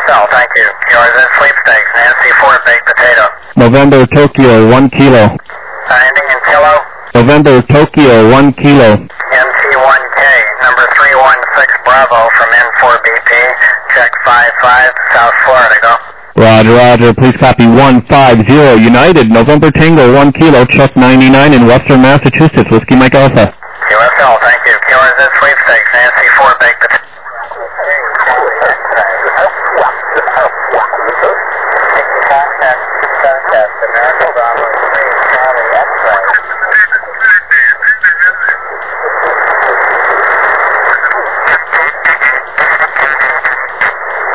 QSL, thank you. Yours is sweepstakes, Nancy 4 baked potato. November Tokyo 1 kilo. Ending in kilo. November Tokyo 1 kilo. MT1K, number 316 Bravo from N4BP. Check 55, South Florida, go. Roger, roger. Please copy 150 United. November Tango 1 kilo, Chuck 99 in Western Massachusetts. Whiskey Mike Alpha. QSL, thank you. Yours is sweepstakes, Nancy 4 baked potato. Contact, America.